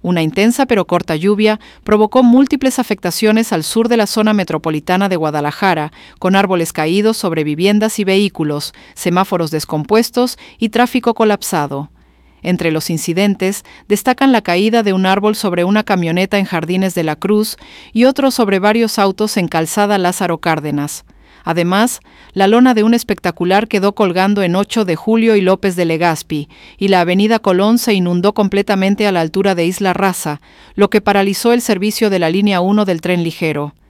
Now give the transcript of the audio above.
Una intensa pero corta lluvia provocó múltiples afectaciones al sur de la zona metropolitana de Guadalajara, con árboles caídos sobre viviendas y vehículos, semáforos descompuestos y tráfico colapsado. Entre los incidentes destacan la caída de un árbol sobre una camioneta en Jardines de la Cruz y otro sobre varios autos en Calzada Lázaro Cárdenas. Además, la lona de un espectacular quedó colgando en 8 de Julio y López de Legazpi, y la avenida Colón se inundó completamente a la altura de Isla Raza, lo que paralizó el servicio de la línea 1 del tren ligero.